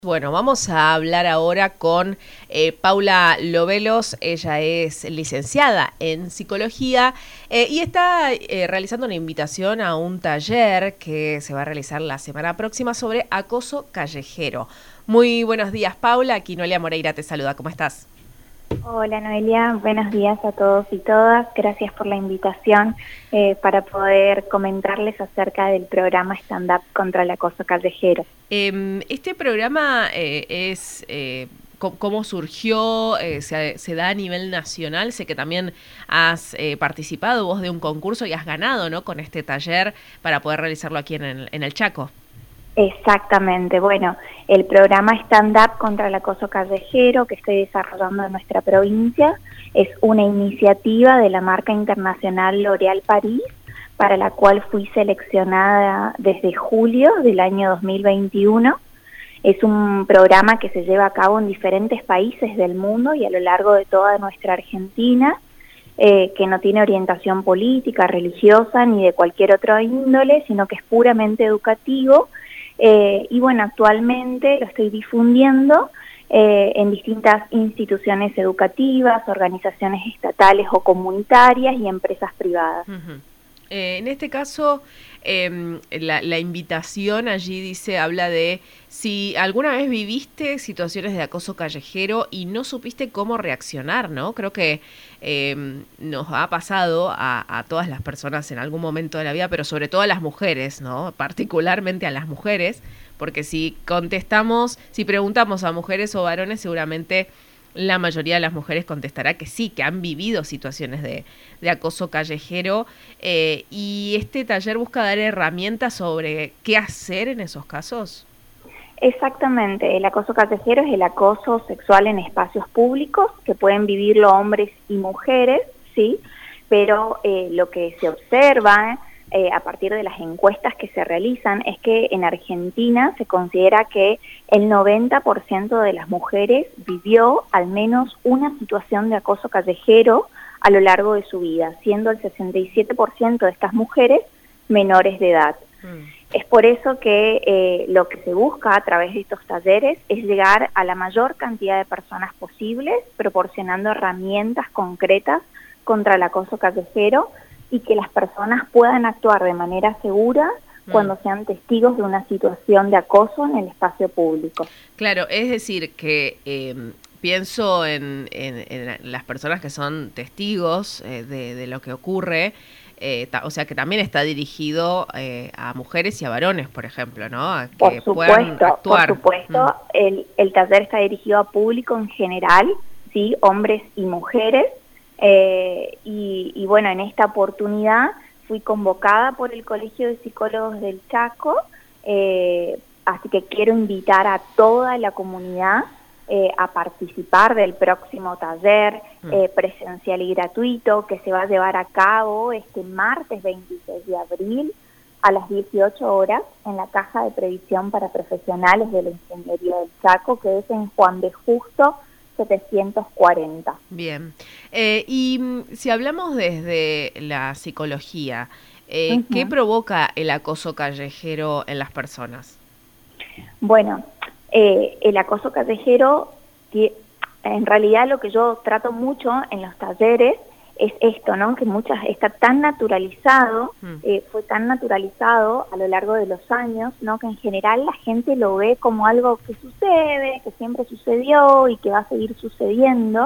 Bueno, vamos a hablar ahora con Paula Lobelos. Ella es licenciada en psicología y está realizando una invitación a un taller que se va a realizar la semana próxima sobre acoso callejero. Muy buenos días, Paula. Aquí Noelia Moreira te saluda. ¿Cómo estás? Hola Noelia, buenos días a todos y todas. Gracias por la invitación para poder comentarles acerca del programa Stand Up contra el acoso callejero. Este programa es... ¿Cómo surgió? ¿Se da a nivel nacional? Sé que también has participado vos de un concurso y has ganado, ¿no? Con este taller para poder realizarlo aquí en el Chaco. Exactamente, bueno, el programa Stand Up contra el acoso callejero que estoy desarrollando en nuestra provincia es una iniciativa de la marca internacional L'Oréal París, para la cual fui seleccionada desde julio del año 2021. Es un programa que se lleva a cabo en diferentes países del mundo y a lo largo de toda nuestra Argentina, que no tiene orientación política, religiosa ni de cualquier otra índole, sino que es puramente educativo. Y bueno, actualmente lo estoy difundiendo en distintas instituciones educativas, organizaciones estatales o comunitarias y empresas privadas. En este caso, la invitación allí habla de si alguna vez viviste situaciones de acoso callejero y no supiste cómo reaccionar, ¿no? Creo que nos ha pasado a todas las personas en algún momento de la vida, pero sobre todo a las mujeres, ¿no? Particularmente a las mujeres, porque si preguntamos a mujeres o varones, seguramente la mayoría de las mujeres contestará que sí, que han vivido situaciones de acoso callejero, y este taller busca dar herramientas sobre qué hacer en esos casos. Exactamente, el acoso callejero es el acoso sexual en espacios públicos que pueden vivirlo hombres y mujeres, ¿sí? Pero lo que se observa a partir de las encuestas que se realizan es que en Argentina se considera que el 90% de las mujeres vivió al menos una situación de acoso callejero a lo largo de su vida, siendo el 67% de estas mujeres menores de edad. Es por eso que lo que se busca a través de estos talleres es llegar a la mayor cantidad de personas posibles, proporcionando herramientas concretas contra el acoso callejero y que las personas puedan actuar de manera segura cuando sean testigos de una situación de acoso en el espacio público. Claro, es decir, que pienso en las personas que son testigos de lo que ocurre, o sea que también está dirigido a mujeres y a varones, por ejemplo, ¿no? A que puedan actuar. Por supuesto, el taller está dirigido a público en general, ¿sí? Hombres y mujeres, y bueno, en esta oportunidad fui convocada por el Colegio de Psicólogos del Chaco, así que quiero invitar a toda la comunidad a participar del próximo taller presencial y gratuito que se va a llevar a cabo este martes 26 de abril a las 18 horas en la Caja de Previsión para Profesionales de la Ingeniería del Chaco, que es en Juan de Justo 740. Bien. Y si hablamos desde la psicología, ¿qué provoca el acoso callejero en las personas? Bueno, el acoso callejero, en realidad lo que yo trato mucho en los talleres es esto, ¿no? Que está tan naturalizado, fue tan naturalizado a lo largo de los años, ¿no? Que en general la gente lo ve como algo que sucede, que siempre sucedió y que va a seguir sucediendo,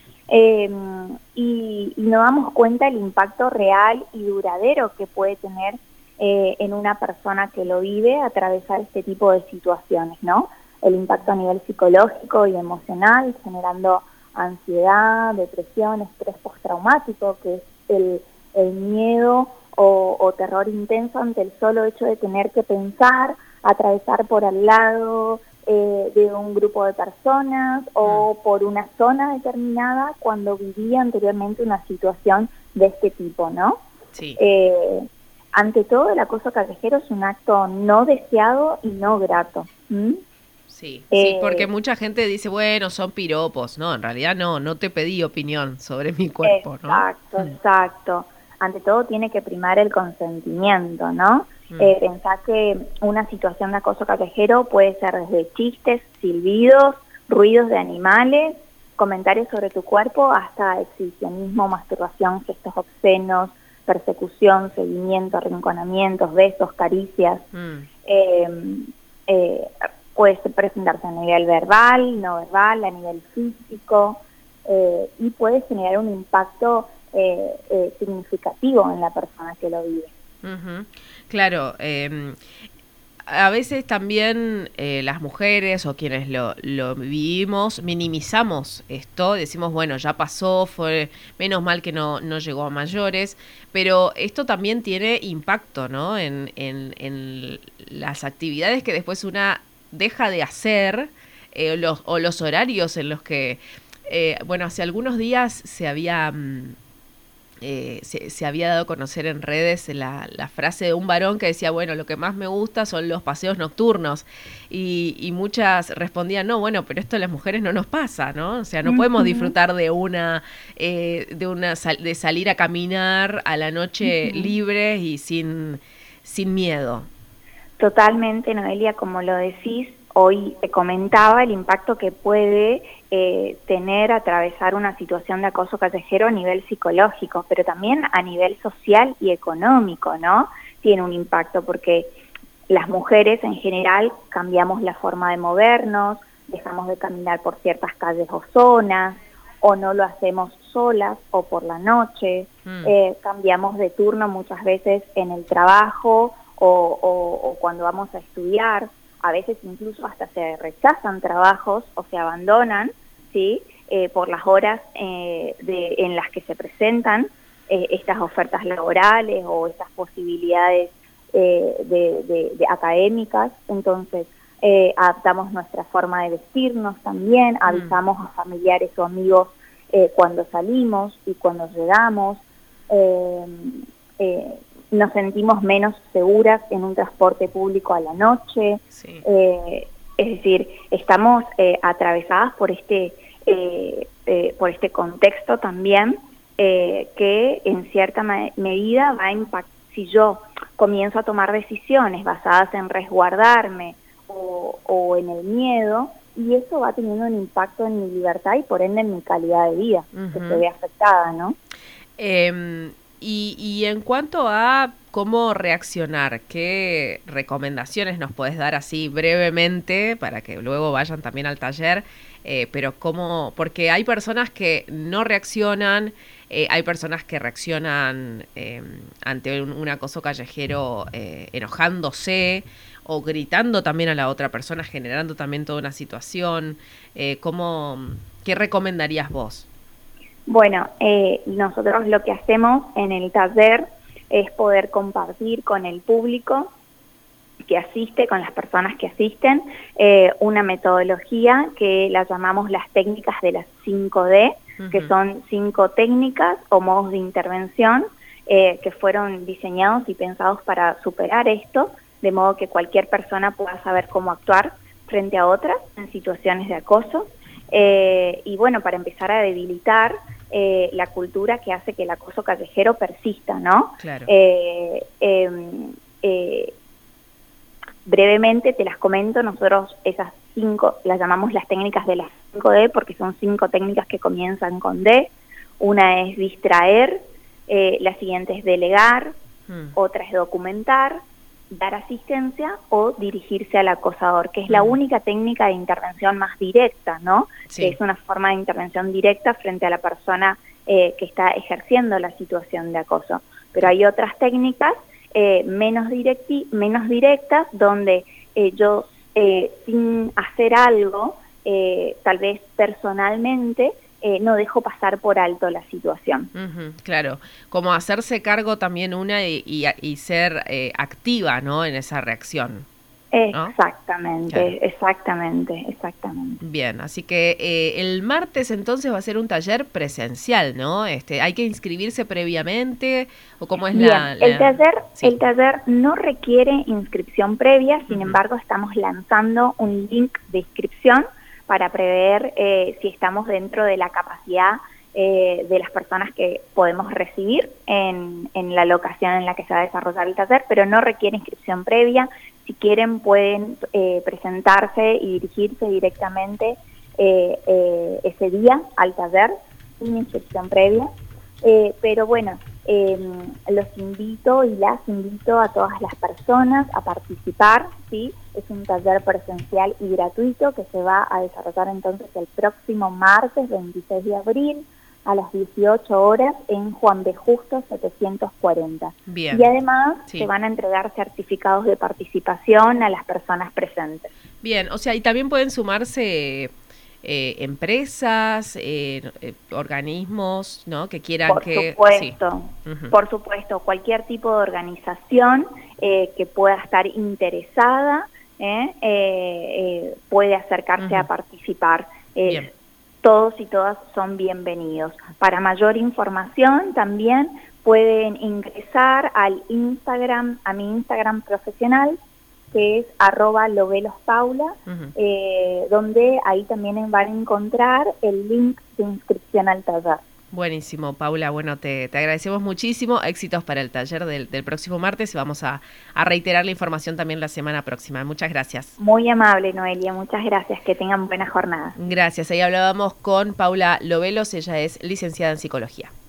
y nos damos cuenta del impacto real y duradero que puede tener en una persona que lo vive atravesar este tipo de situaciones, ¿no? El impacto a nivel psicológico y emocional, generando ansiedad, depresión, estrés postraumático, que es el miedo o terror intenso ante el solo hecho de tener que pensar, atravesar por al lado de un grupo de personas o por una zona determinada cuando vivía anteriormente una situación de este tipo, ¿no? Sí. Ante todo, el acoso callejero es un acto no deseado y no grato. Sí, porque mucha gente dice, bueno, son piropos. No, en realidad no te pedí opinión sobre mi cuerpo, ¿no? Exacto. ante todo tiene que primar el consentimiento, ¿no? Pensá que una situación de acoso callejero puede ser desde chistes, silbidos, ruidos de animales, comentarios sobre tu cuerpo, hasta exhibicionismo, masturbación, gestos obscenos, persecución, seguimiento, arrinconamientos, besos, caricias. Puede presentarse a nivel verbal, no verbal, a nivel físico, y puede generar un impacto significativo en la persona que lo vive. Claro, a veces también las mujeres o quienes lo vivimos minimizamos esto, decimos, bueno, ya pasó, fue menos mal que no llegó a mayores, pero esto también tiene impacto, ¿no? En las actividades que después una deja de hacer, o los horarios en los que, bueno, hace algunos días se había... se había dado a conocer en redes la frase de un varón que decía, bueno, lo que más me gusta son los paseos nocturnos, y muchas respondían, no, bueno, pero esto a las mujeres no nos pasa, ¿no? O sea, no podemos disfrutar de salir a caminar a la noche libres y sin miedo. Totalmente, Noelia, como lo decís, hoy te comentaba el impacto que puede tener atravesar una situación de acoso callejero a nivel psicológico, pero también a nivel social y económico, ¿no? Tiene un impacto porque las mujeres en general cambiamos la forma de movernos, dejamos de caminar por ciertas calles o zonas, o no lo hacemos solas o por la noche, cambiamos de turno muchas veces en el trabajo o cuando vamos a estudiar. A veces incluso hasta se rechazan trabajos o se abandonan, ¿sí? Por las horas en las que se presentan estas ofertas laborales o estas posibilidades de académicas. Entonces, adaptamos nuestra forma de vestirnos también, avisamos a familiares o amigos cuando salimos y cuando llegamos. Nos sentimos menos seguras en un transporte público a la noche. Sí. Es decir, estamos atravesadas por este contexto también que en cierta medida va a impactar. Si yo comienzo a tomar decisiones basadas en resguardarme o en el miedo, y eso va teniendo un impacto en mi libertad y por ende en mi calidad de vida, que se ve afectada, ¿no? Y en cuanto a cómo reaccionar, ¿qué recomendaciones nos podés dar así brevemente para que luego vayan también al taller? Pero cómo, porque hay personas que no reaccionan, hay personas que reaccionan ante un acoso callejero enojándose o gritando también a la otra persona, generando también toda una situación. ¿Qué recomendarías vos? Bueno, nosotros lo que hacemos en el taller es poder compartir con el público que asiste, con las personas que asisten, una metodología que la llamamos las técnicas de las 5D, que son 5 técnicas o modos de intervención que fueron diseñados y pensados para superar esto, de modo que cualquier persona pueda saber cómo actuar frente a otras en situaciones de acoso. Y bueno, para empezar a debilitar la cultura que hace que el acoso callejero persista, ¿no? Claro. Brevemente te las comento, nosotros esas 5 las llamamos las técnicas de las 5D porque son 5 técnicas que comienzan con D. Una es distraer, la siguiente es delegar, otra es documentar, dar asistencia o dirigirse al acosador, que es la única técnica de intervención más directa, ¿no? Sí. Que es una forma de intervención directa frente a la persona que está ejerciendo la situación de acoso. Pero hay otras técnicas menos directas, donde yo sin hacer algo, tal vez personalmente, no dejo pasar por alto la situación. Claro, como hacerse cargo también y ser activa, ¿no? En esa reacción, ¿no? Exactamente, claro. exactamente. Bien, así que el martes entonces va a ser un taller presencial, ¿no? ¿Hay que inscribirse previamente o cómo es? Bien, el taller no requiere inscripción previa, sin embargo estamos lanzando un link de inscripción para prever si estamos dentro de la capacidad de las personas que podemos recibir en la locación en la que se va a desarrollar el taller, pero no requiere inscripción previa. Si quieren pueden presentarse y dirigirse directamente ese día al taller sin inscripción previa. Pero bueno, los invito y las invito a todas las personas a participar, ¿sí? Es un taller presencial y gratuito que se va a desarrollar entonces el próximo martes 26 de abril a las 18 horas en Juan B. Justo 740. Bien. Y además Sí. se van a entregar certificados de participación a las personas presentes. Bien, o sea, y también pueden sumarse empresas, organismos, ¿no? Que quieran Supuesto, sí. Uh-huh. Por supuesto, cualquier tipo de organización que pueda estar interesada puede acercarse a participar. Bien. Todos y todas son bienvenidos. Para mayor información también pueden ingresar al Instagram, a mi Instagram profesional, que es @lovelospaula, donde ahí también van a encontrar el link de inscripción al taller. Buenísimo, Paula. Bueno, te agradecemos muchísimo. Éxitos para el taller del próximo martes y vamos a reiterar la información también la semana próxima. Muchas gracias. Muy amable, Noelia. Muchas gracias. Que tengan buena jornada. Gracias. Ahí hablábamos con Paula Lovelos. Ella es licenciada en psicología.